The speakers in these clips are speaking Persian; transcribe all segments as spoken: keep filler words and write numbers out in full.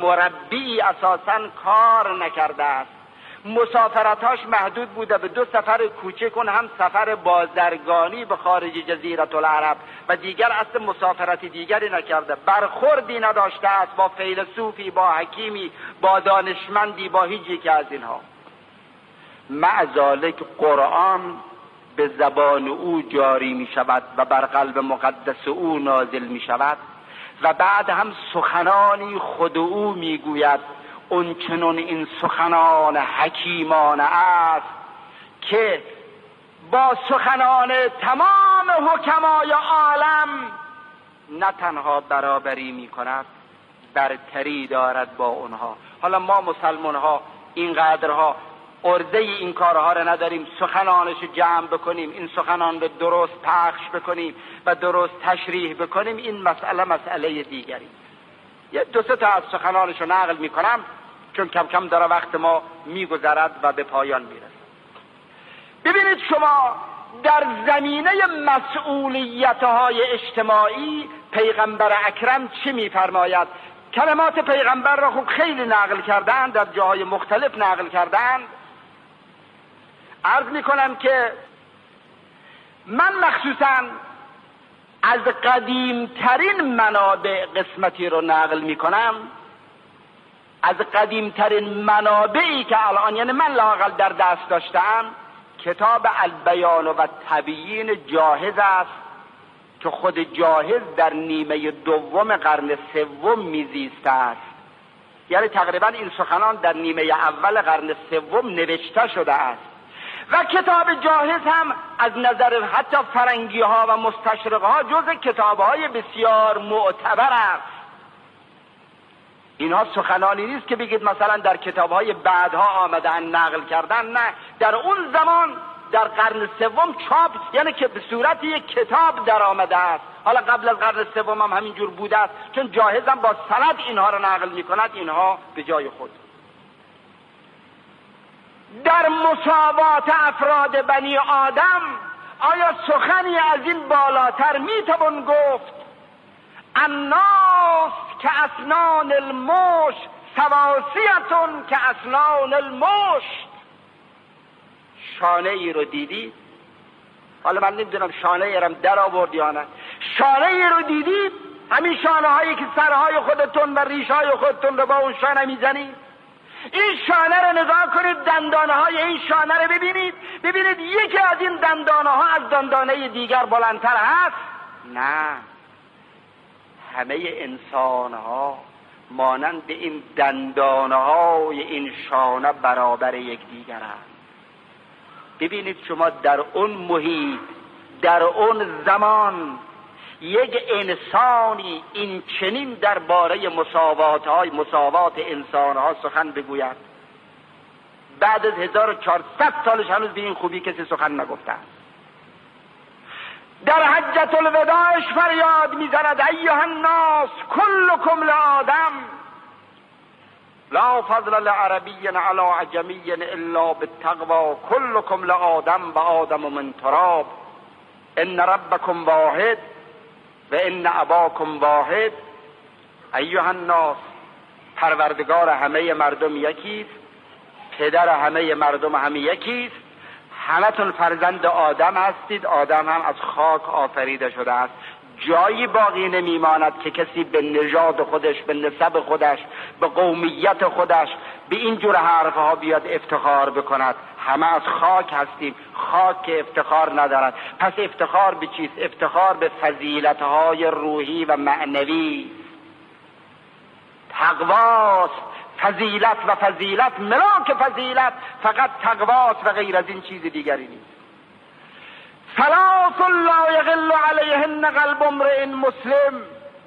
مربی اساساً کار نکرده است. مسافرتاش محدود بوده به دو سفر کوچک، اون هم سفر بازرگانی به خارج جزیره العرب و دیگر اصل مسافرت دیگری نکرده. برخوردی نداشته است با فیلسوفی، با حکیمی، با دانشمندی، با هیچ یک از اینها. مع ذالک قرآن به زبان او جاری می شود و بر قلب مقدس او نازل می شود و بعد هم سخنانی خود او می گوید. اون چنون این سخنان حکیمانه است که با سخنان تمام حکمای عالم نه تنها برابری می کند، برتری دارد با اونها. حالا ما مسلمان ها اینقدرها عرضه این کارها رو نداریم سخنانش جمع بکنیم، این سخنان رو درست پخش بکنیم و درست تشریح بکنیم. این مسئله مسئله دیگری. یه دو سه تا از سخنانش رو نقل میکنم چون کم کم داره وقت ما میگذرد و به پایان میرسد. ببینید شما در زمینه مسئولیت‌های اجتماعی پیغمبر اکرم چی میفرماید؟ کلمات پیغمبر را خوب خیلی نقل کردند، در جاهای مختلف نقل کردند. عرض میکنم که من مخصوصا از قدیمترین منابع قسمتی رو نقل میکنم، از قدیمترین منابعی که الان یعنی من لااقل در دست داشتم کتاب البیان و تبیین جاهز است که خود جاهز در نیمه دوم قرن سوم میزیسته است. یعنی تقریبا این سخنان در نیمه اول قرن سوم نوشته شده است و کتاب جاهز هم از نظر حتی فرنگی ها و مستشرق ها جز کتاب های بسیار معتبر است. اینها سخنانی نیست که بگید مثلا در کتاب های بعدها آمدن نقل کردن، نه، در اون زمان در قرن سوم چاپ، یعنی که به صورت یک کتاب در آمده است. حالا قبل از قرن سوم هم همینجور بوده است چون جاهز هم با سند اینها را نقل می کند، اینها به جای خود. در مساوات افراد بنی آدم آیا سخنی از این بالاتر می توان گفت؟ الناس که اسنان المش سواسیتون که اسنان المشت. شانه ای رو دیدید؟ حالا من نمیدونم شانه ای رم در آورد یا نه. شانه ای رو دیدید؟ همین شانه هایی که سرهای خودتون و ریش های خودتون رو با اون شانه میزنید. این شانه رو نگاه کنید، دندانه های این شانه رو ببینید، ببینید یکی از این دندانه ها از دندانه دیگر بلندتر هست؟ نه، همه انسان ها مانند این دندانه های این شانه برابر یکدیگر هست. ببینید شما در اون محیط، در اون زمان یک انسانی این چنین درباره مساوات های مساوات انسان ها سخن بگوید، بعد از هزار و چهارصد سالش هنوز به این خوبی کسی سخن نگفته است. در حجة الوداعش فریاد میزند ایها الناس کلکم لآدم لا فضل لعربی علی عجمی الا بالتقوی کلکم لآدم و آدم من تراب ان ربکم واحد و ان اباکم واحد. ایها الناس، پروردگار همه مردم یکیست، پدر همه مردم هم یکیست، همتون فرزند آدم هستید، آدم هم از خاک آفریده شده است. جایی باقی نمیماند که کسی به نژاد خودش، به نسب خودش، به قومیت خودش به این جور حرفها بیاد افتخار بکند. همه از خاک هستیم، خاک که افتخار ندارد. پس افتخار به چیست؟ افتخار به فضیلتهای روحی و معنوی. تقواست فضیلت و فضیلت ملاک فضیلت فقط تقواست و غیر از این چیز دیگری نیست. ثلاث لا یغل علیهن قلب امرئ مسلم: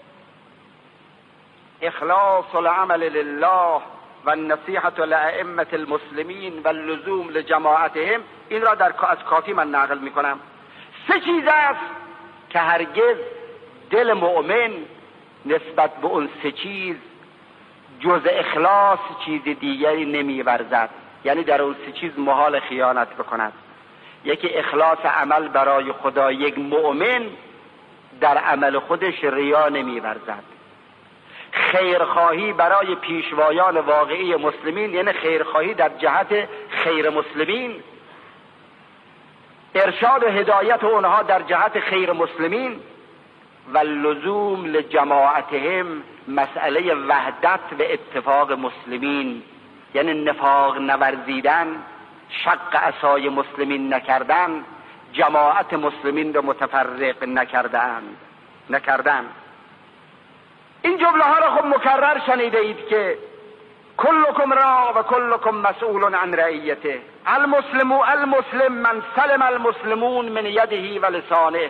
اخلاص العمل لله و النصیحة لأئمة المسلمین و اللزوم لجماعتهم. این را در از کافی من نقل می کنم. سه چیز است که هرگز دل مؤمن نسبت به اون سه چیز جز اخلاص چیز دیگری نمی ورزد، یعنی در اون سه چیز محال خیانت بکند. یکی اخلاص عمل برای خدا. یک مؤمن در عمل خودش ریا نمی ورزد. خیرخواهی برای پیشوایان واقعی مسلمین، یعنی خیرخواهی در جهت خیر مسلمین، ارشاد و هدایت اونها در جهت خیر مسلمین، و لزوم لجماعتهم، مسئله وحدت و اتفاق مسلمین، یعنی نفاق نورزیدن، شق عصای مسلمین نکردن، جماعت مسلمین رو متفرق نکردن نکردن این جمله ها را خب مکرر شنیده اید که کلکم را و کلکم مسئول عن رعیته، المسلم المسلم من سلم المسلمون من یده و لسانه،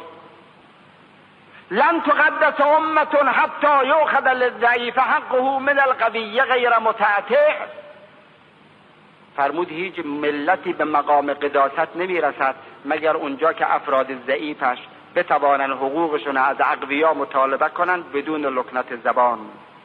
لن تقدس امة حتی یؤخذ للضعیف حقه من القوی غیر متعتع. فرمود هیچ ملتی به مقام قداست نمی رسد مگر اونجا که افراد ضعیفش بتوانن حقوقشون از اقویا مطالبه کنند بدون لکنت زبان.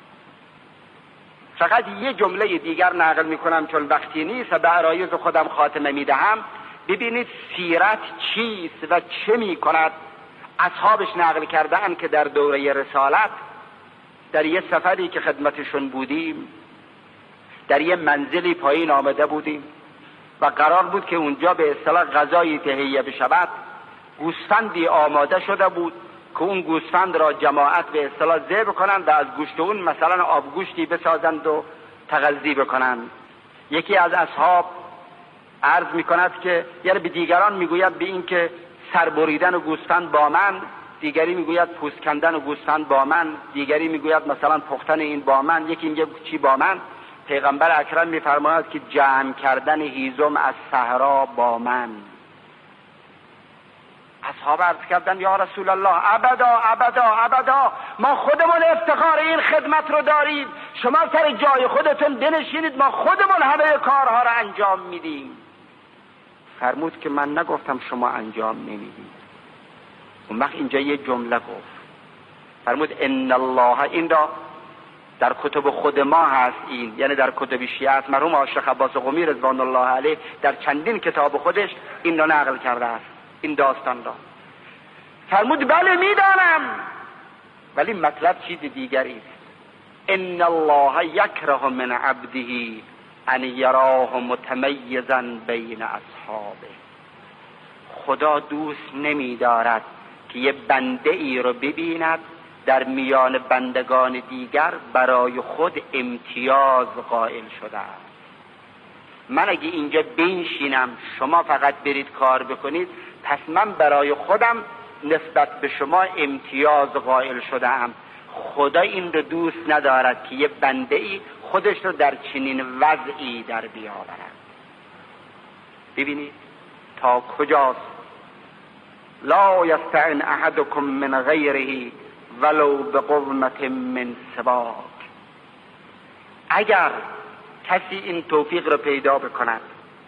فقط یه جمله دیگر نقل میکنم چون وقتی نیست و به عرایض خودم خاتمه میدهم. ببینید سیرت چیست و چه میکند. اصحابش نقل کردن که در دوره رسالت در یه سفری که خدمتشون بودیم در یه منزلی پایین آمده بودیم و قرار بود که اونجا به اصطلاح غذایی تهیه بشود. گوسفندی آماده شده بود که اون گوسفند را جماعت به اصطلاح ذبح کنند و از گوشت اون مثلا آبگوشتی بسازند و تغذیه بکنند. یکی از اصحاب عرض میکند که یعنی به دیگران میگوید به این که سر بریدن و گوسفند با من، دیگری میگوید پوست کندن و گوسفند با من، دیگری میگوید مثلا پختن این با من، یکی میگه چی با من. پیغمبر اکرم میفرماید که جمع کردن هیزم از صحرا با من. اصحاب عرض کردن یا رسول الله ابدا ابدا ابدا، ما خودمون افتخار این خدمت رو داریم، شما سر جای خودتون بنشینید، ما خودمون همه کارها رو انجام میدیم. فرمود که من نگفتم شما انجام نمیدید. اون وقت اینجا یه جمله گفت، فرمود ان الله، این را در کتب خود ما هست، این یعنی در کتب شیعه است. مرحوم آشق عباس قمی رضوان الله علیه در چندین کتاب خودش این را نقل کرده است، این داستان را. فرمود بله میدانم، ولی مطلب چیز دیگری است. ان الله یکره من عبده ان یراه متمیزا بین اصحابه. خدا دوست نمی‌دارد که یه بنده ای رو ببیند در میان بندگان دیگر برای خود امتیاز قائل شده است. من اگه اینجا بنشینم شما فقط برید کار بکنید، پس من برای خودم نسبت به شما امتیاز قائل شده ام. خدا این رو دوست ندارد که یه بنده ای خودش رو در چنین وضعی در بیاورد. ببینید تا کجاست. لا یستعن احدکم من غیره ولو بقومت من سواک. اگر کسی این توفیق رو پیدا بکند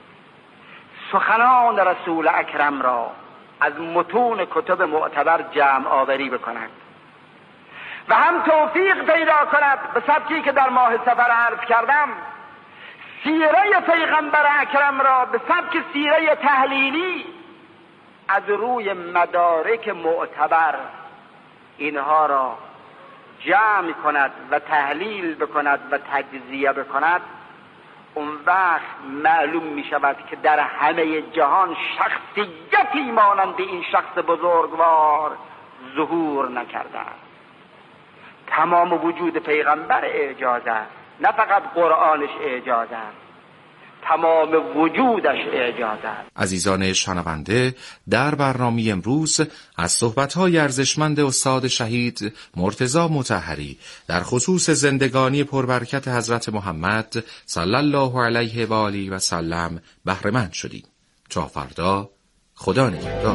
سخنان رسول اکرم را از متون کتب معتبر جمع آوری بکند و هم توفیق پیدا کند به سبکی که در ماه سفر عرض کردم، سیره پیغمبر اکرم را به سبک سیره تحلیلی از روی مدارک معتبر اینها را جمع کند و تحلیل بکند و تجزیه بکند، اون وقت معلوم می شود که در همه جهان شخصیتی مانند این شخص بزرگوار ظهور نکرده است. تمام وجود پیغمبر اعجاز است، نه فقط قرآنش اعجاز است، تمام وجودش اعجاز است. عزیزان شنونده، در برنامه امروز از صحبت‌های ارزشمند استاد شهید مرتضی مطهری در خصوص زندگانی پربرکت حضرت محمد صلی الله علیه و آله و سلم بهره مند شدیم. تا فردا، خدا نگهدار.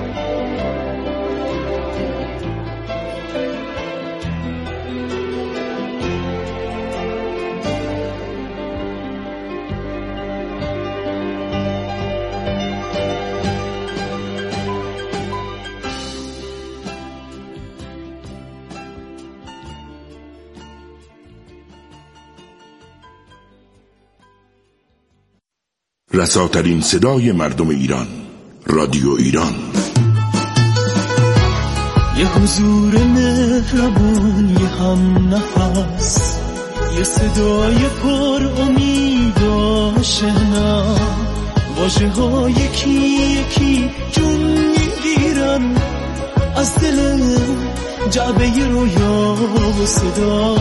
رساترین صدای مردم ایران، رادیو ایران. یه حضور مهربان، یه هم نفس، یه صدای پر امید آشنا، واژه های یکی یکی جون میگیرن از دل جعبه رویا و صدا.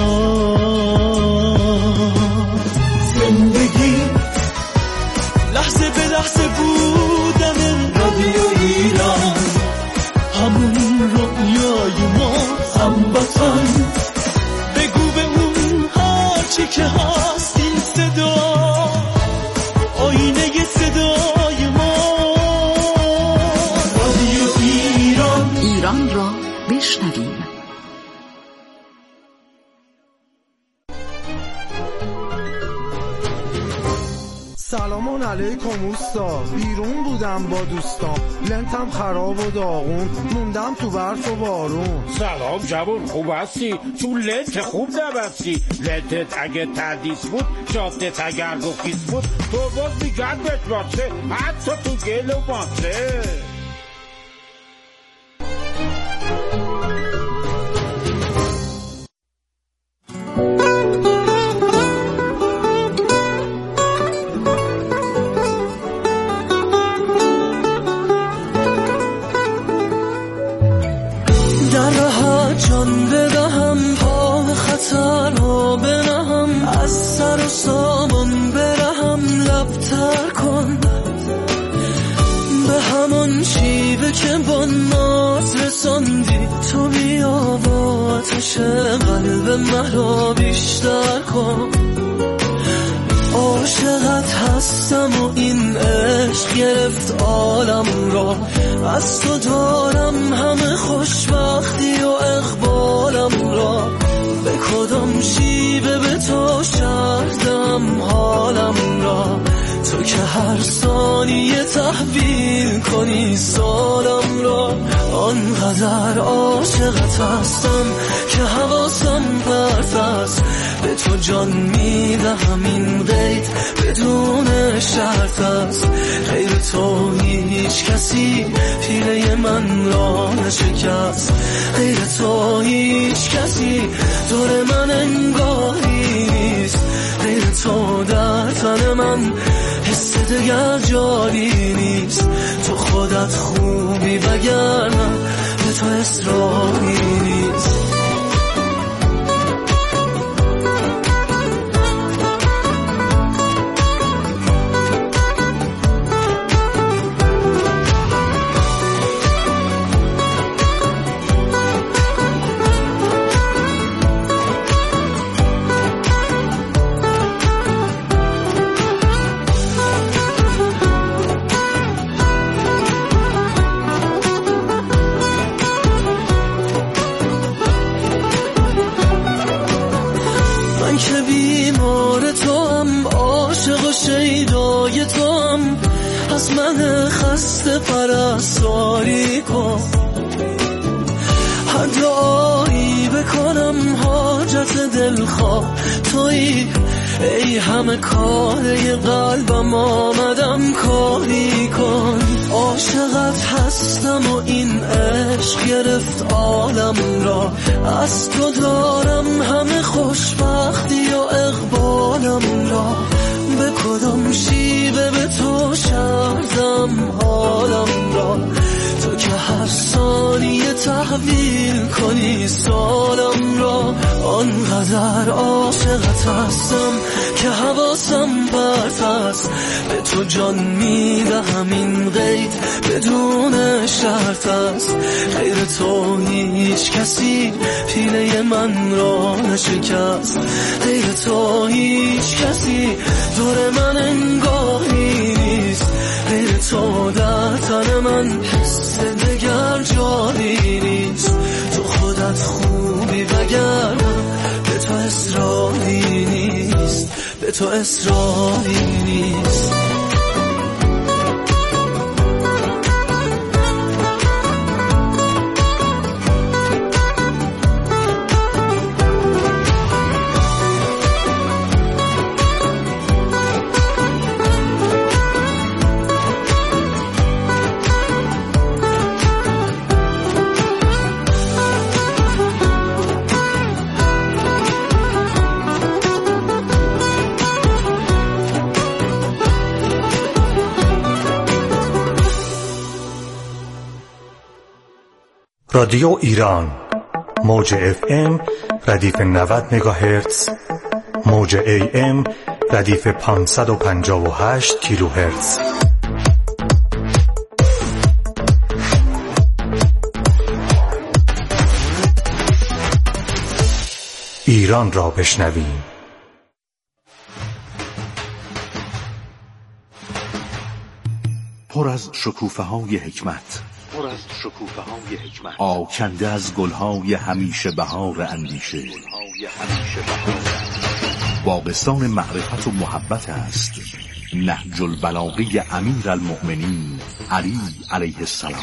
زندگی لحظه به لحظه بودن رادیو ایران، همون رویای ما هموطن. بگو به اون هرچی که هست این صدا، آینه ی صدای ما. رادیو ایران، ایران را بشنویم. سلام علیکم اوستا، بیرون بودم با دوستام، لنتم خراب و داغون، موندم تو برف و بارون. سلام جوون، خوب هستی؟ تو لنت خوب نبستی. لنتت اگه تردیس بود، شافتت اگر گفیس بود، تو باز میگن بهت باشه، حتی تو گل و باشه. از سر و سامان برهم، لبتر کن به همون شیوه که با ناز رساندی. تو بیا و آتش قلب مرا بیشتر کن. عاشقت هستم و این عشق گرفت عالم را، از تو دارم همه خوشبختی و اقبالم را. به کدام شیوه به تو شردم حالم را، تو که هر ثانیه تحویل کنی سالم را. آنقدر عاشقت هستم که حواسم پرت است، به تو جان میدهم این قید بدون شرط است. غیر تو هیچ کسی پیله من را نشکست، غیر تو هیچ کسی دور من انگاری نیست. غیر تو در تن من حس دگر جاری نیست. تو خودت خوبی وگرنه به تو اصراری نیست. پرستاری کن، هر دعایی بکنم حاجت دلخواه تویی. ای همه کاره قلبم آمدم کاری کن. عاشقت هستم و این عشق گرفت عالم را، از تو دارم همه خوشبختی و اقبالم را. به کدام شیوه به تو شردم حالم را، تو که هر ثانیه تحویل کنی سالم را. آنقدر عاشقت هستم که حواسم پرت است، به تو جان میدهم این قید بدون شرط است. غیر تو هیچ کسی پیله من را نشکست، غیر تو هیچ کسی دور من انگاری نیست. غیر تو در تن من حس دگر جاری نیست. تو خودت خوبی وگرنه به تو اصراری نیست، به تو اصراری نیست. رادیو ایران موج اف ام ردیف نود مگاهرتز، موج ای ام ردیف پانصد و پنجاه و هشت کیلوهرتز. ایران را بشنویم. پر از شکوفه‌های حکمت، پر از شکوفه‌های حکمت، آکنده از گل‌های همیشه بهار اندیشه. باغستان معرفت و محبت است نهج البلاغه امیرالمؤمنین علی علیه السلام.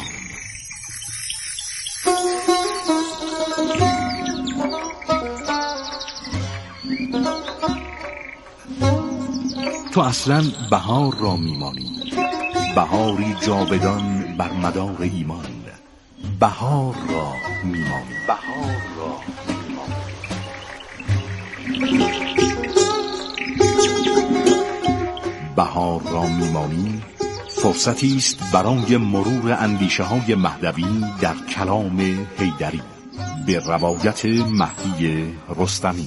تو اصلا بهار را میمانی، بهاری جاودان بر مدار ایمان. بهار را میمانی، بهار را میمانی. بهار را میمانی فرصتی است برای مرور اندیشه های مهدوی در کلام حیدری به روایت مهدی رستمی.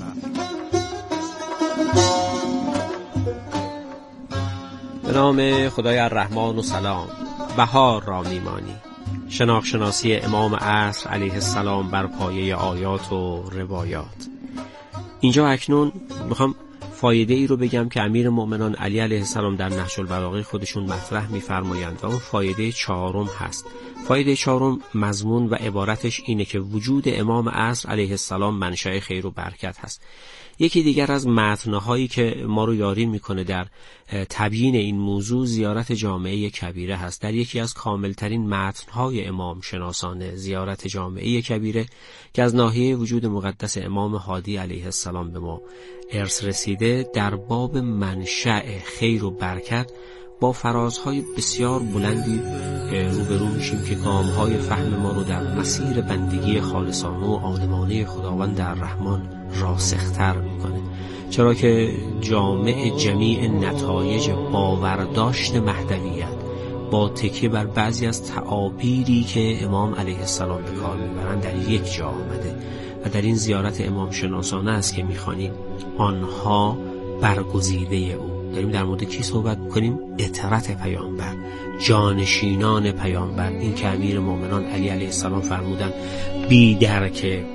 به نام خدای الرحمن و سلام. بهار را میمانی، شناخت شناسی امام عصر علیه السلام بر پایه آیات و روایات. اینجا اکنون میخوام فایده ای رو بگم که امیر مؤمنان علی علیه السلام در نهج البلاغه خودشون مطرح میفرمایند و اون فایده چهارم هست. فایده چهارم مضمون و عبارتش اینه که وجود امام عصر علیه السلام منشأ خیر و برکت هست. یکی دیگر از متن‌هایی که ما رو یاری میکنه در تبیین این موضوع زیارت جامعه کبیره هست. در یکی از کاملترین متن‌های امام شناسانه زیارت جامعه کبیره که از ناحیه وجود مقدس امام هادی علیه السلام به ما ارث رسیده، در باب منشأ خیر و برکت با فرازهای بسیار بلندی روبرو میشیم که گام‌های فهم ما رو در مسیر بندگی خالصانه و عالمانه خداوند الرحمن راسختر میکنه، چرا که جامع جمیع نتایج باورداشت مهدویت با تکیه بر بعضی از تعابیری که امام علیه السلام به کار میبرند در یک جا آمده و در این زیارت امام شناسانه است که میخوانیم آنها برگزیده او. داریم در مورد کی صحبت میکنیم؟ اطرت پیامبر، جانشینان پیامبر. این که امیر مومنان علی علیه السلام فرمودن بی درک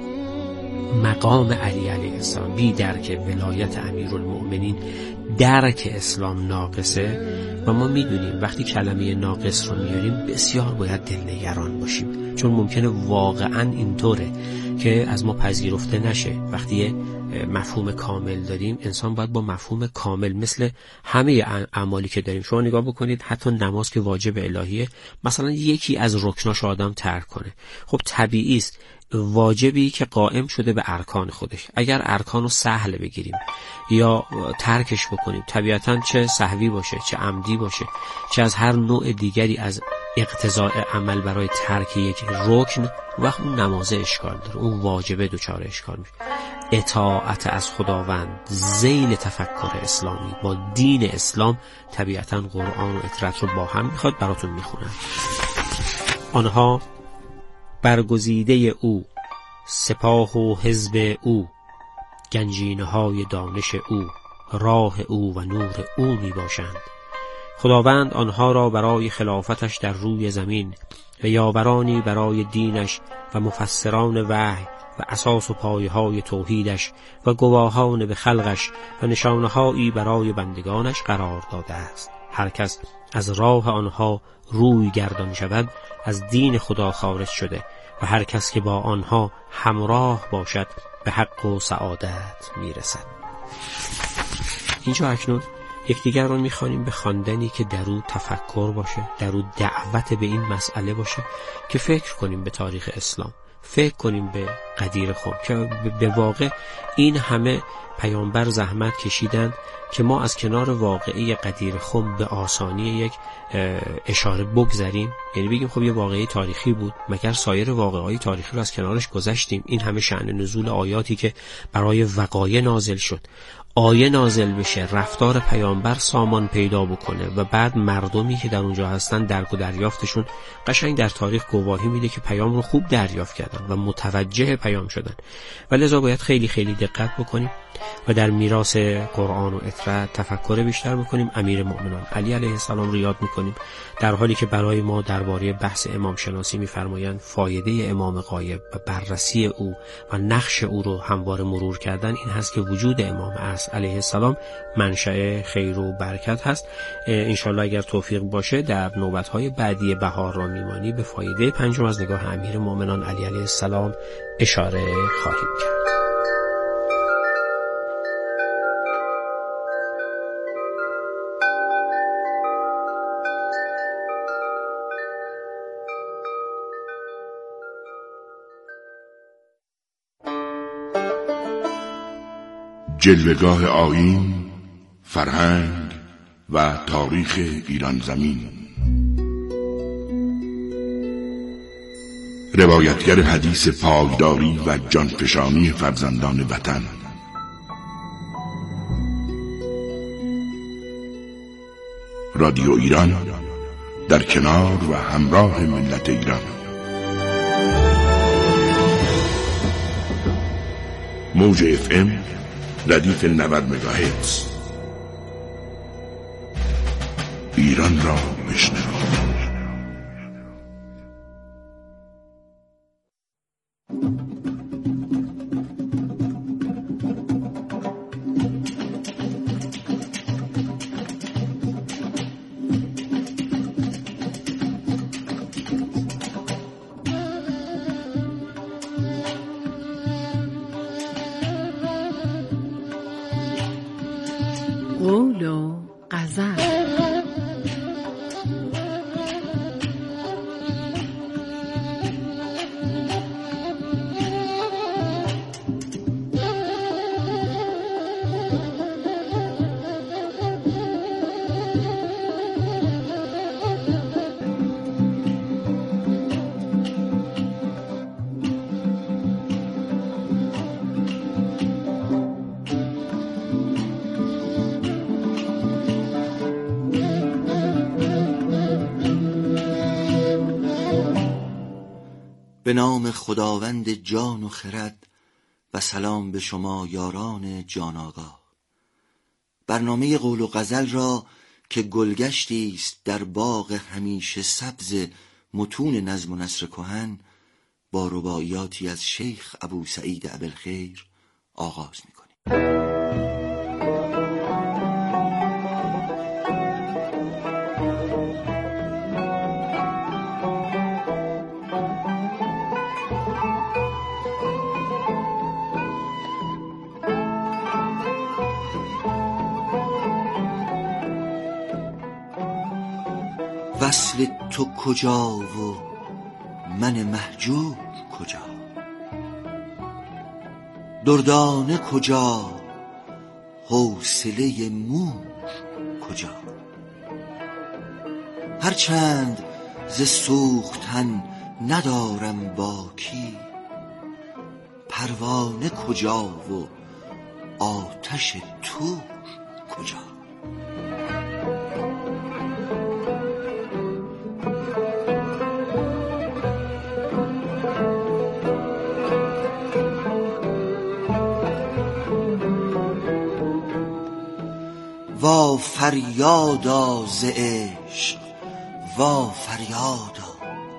مقام علی علیه السلام، بی درک ولایت امیرالمؤمنین درک اسلام ناقصه. و ما میدونیم وقتی کلمه ناقص رو میاریم بسیار باید دلنگران باشیم، چون ممکنه واقعا اینطوره که از ما پذیرفته نشه. وقتی مفهوم کامل داریم، انسان باید با مفهوم کامل مثل همه اعمالی که داریم، شما نگاه بکنید حتی نماز که واجب الهیه، مثلا یکی از رکناش آدم ترک کنه، خب طبیعی است واجبی که قائم شده به ارکان خودش، اگر ارکانو سهل بگیریم یا ترکش بکنیم، طبیعتاً چه سهوی باشه چه عمدی باشه چه از هر نوع دیگری از اقتضاء عمل برای ترک یک رکن، وقت اون نمازه اشکال داره، اون واجبه دوچار اشکال میشه. اطاعت از خداوند ذیل تفکر اسلامی با دین اسلام طبیعتاً قرآن و اطرت رو با هم میخواد براتون میخونم. آنها برگزیده او، سپاه و حزب او، گنجینه های دانش او، راه او و نور او می باشند. خداوند آنها را برای خلافتش در روی زمین و یاورانی برای دینش و مفسران وحی و اساس و پایه‌های توحیدش و گواهان به خلقش و نشانه‌هایی برای بندگانش قرار داده است. هر کس از راه آنها روی گردان شود از دین خدا خارج شده و هر کس که با آنها همراه باشد به حق و سعادت میرسد. اینجا اکنون یکدیگر رو میخوانیم به خواندنی که در او تفکر باشه، در او دعوت به این مسئله باشه که فکر کنیم به تاریخ اسلام، فکر کنیم به قدیر خم، که به واقع این همه پیامبر زحمت کشیدند که ما از کنار واقعه قدیر خم به آسانی یک اشاره بگذریم، یعنی بگیم خب یه واقعه تاریخی بود، مگر سایر واقعه‌های تاریخی رو از کنارش گذشتیم؟ این همه شأن نزول آیاتی که برای وقایع نازل شد، آیه نازل بشه، رفتار پیامبر سامان پیدا بکنه و بعد مردمی که در اونجا هستن درک و دریافتشون قشنگ در تاریخ گواهی میده که پیام رو خوب دریافت کردن و متوجه پیام شدن. و لذا باید خیلی خیلی دقت بکنیم و در میراث قرآن و اطرت تفکر بیشتر بکنیم. امیر مؤمنان علی علیه السلام رو یاد میکنیم، در حالی که برای ما درباره بحث امام شناسی میفرمایند فایده امام غایب و بررسی او و نقش او رو همواره مرور کردن این هست که وجود امام عصر علیه السلام منشأ خیر و برکت هست. انشالله اگر توفیق باشه در نوبت‌های بعدی بهار را میمانی به فایده پنجم از نگاه امیر مؤمنان علی علیه السلام اشاره خواهیم کرد. جلوه‌گاه آیین، فرهنگ و تاریخ ایران زمین. روایتگر حدیث پایداری و جانفشانی فرزندان وطن. رادیو ایران در کنار و همراه ملت ایران. موج اف ام ردیف نود مگاهرتز. ایران را بشنو. قول و غزل. به نام خداوند جان و خرد و سلام به شما یاران جان آگاه. برنامه قول و غزل را که گلگشتی است در باغ همیشه سبز متون نظم و نثر کهن با رباعیاتی از شیخ ابو سعید ابوالخیر آغاز می‌کنیم. وصل تو کجا و من مهجور کجا، دردانه کجا، حوصله مور کجا. هرچند ز سوختن ندارم باکی، پروانه کجا و آتش تور کجا. وا فریادا ز عشق، وا فریادا،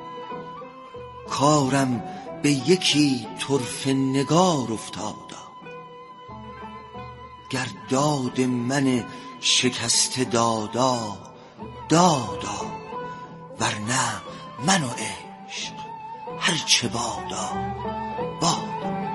کارم به یکی طرفه نگار افتادا. گر داد من شکسته دادا دادا، ورنه من و عشق هرچه بادا بادا.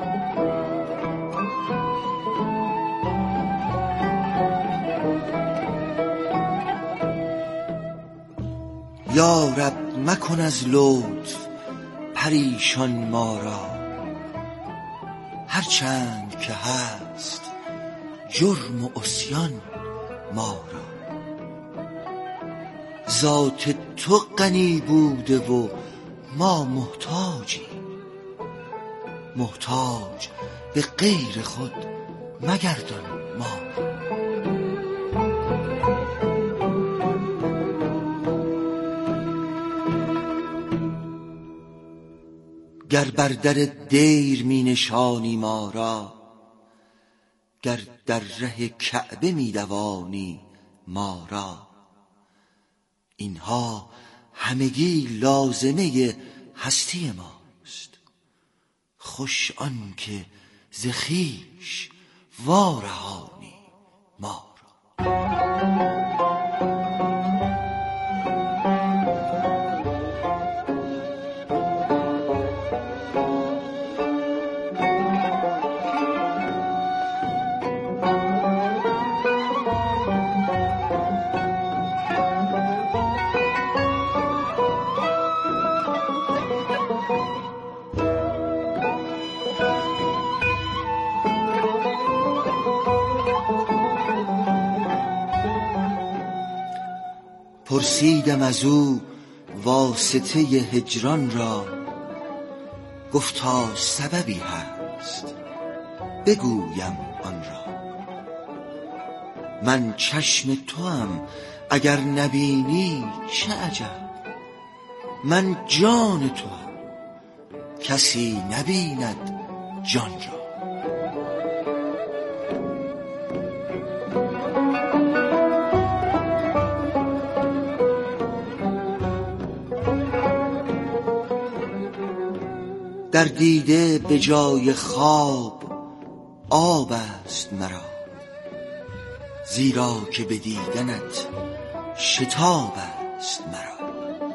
یا رب مکن از لطف پریشان ما را، هرچند که هست جرم و عصیان ما را. ذات تو غنی بوده و ما محتاجیم، محتاج به غیر خود مگردان ما. گر بر در دیر می نشانی ما را، گر در ره کعبه می دوانی ما را، اینها همگی لازمه هستی ماست. خوش آن که ز خویش وارهانی ما را. پرسیدم از او واسطه هجران را، گفتا سببی هست بگویم آن را. من چشم توام اگر نبینی چه عجب، من جان توام کسی نبیند جان را. در دیده به جای خواب آب است مرا، زیرا که به دیدنت شتاب است مرا.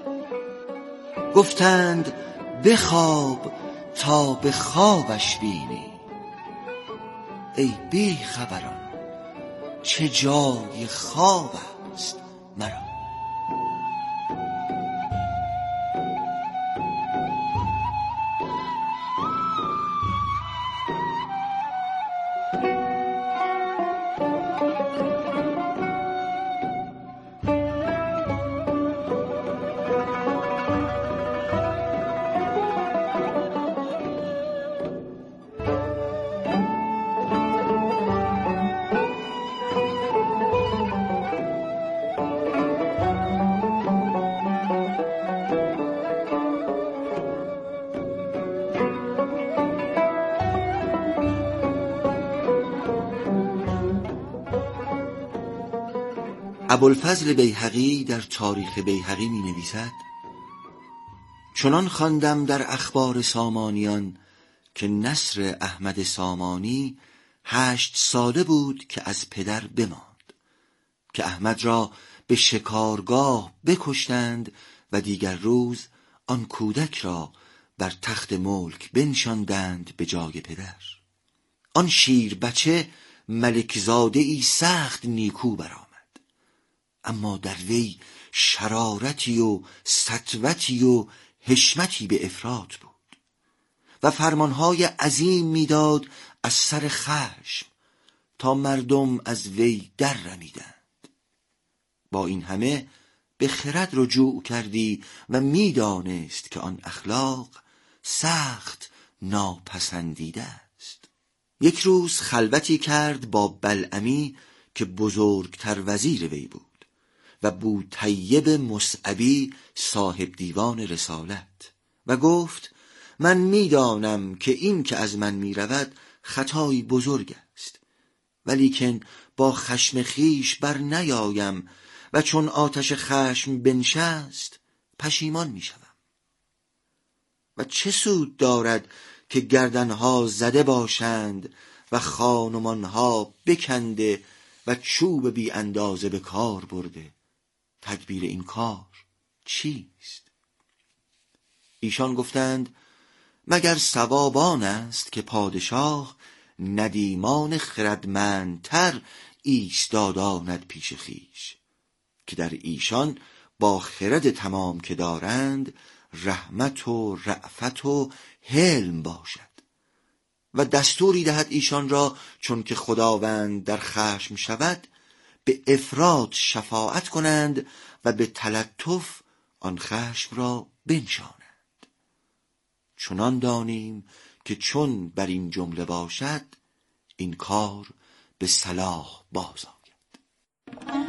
گفتند بخواب تا به خوابش بینی، ای بی خبران چه جای خواب است مرا. ابوالفضل بیهقی در تاریخ بیهقی می نویسد: چنان خواندم در اخبار سامانیان که نصر احمد سامانی هشت ساله بود که از پدر بماند، که احمد را به شکارگاه بکشتند و دیگر روز آن کودک را بر تخت ملک بنشاندند به جای پدر. آن شیر بچه ملک زاده ای سخت نیکو برآمد، اما در وی شرارتی و سطوتی و حشمتی به افراط بود و فرمانهای عظیم میداد از سر خشم تا مردم از وی در رمیدند. با این همه به خرد رجوع کردی و میدانست که آن اخلاق سخت ناپسندیده است. یک روز خلوتی کرد با بلعمی که بزرگتر وزیر وی بود و بوطیب مصعبی صاحب دیوان رسالت، و گفت من میدانم که این که از من میرود خطایی بزرگ است، ولیکن با خشم خیش بر نیایم و چون آتش خشم بنشست پشیمان میشوم. و چه سود دارد که گردنها زده باشند و خانمانها بکنده و چوب بی اندازه به کار برده؟ تدبیر این کار چیست؟ ایشان گفتند مگر ثواب آن است که پادشاه ندیمان خردمندتر ایستاداند پیش خویش، که در ایشان با خرد تمام که دارند رحمت و رأفت و حلم باشد، و دستوری دهد ایشان را چون که خداوند در خشم شود به افراط شفاعت کنند و به تلطف آن خشم را بنشانند. چنان دانیم که چون بر این جمله باشد این کار به صلاح باز آید.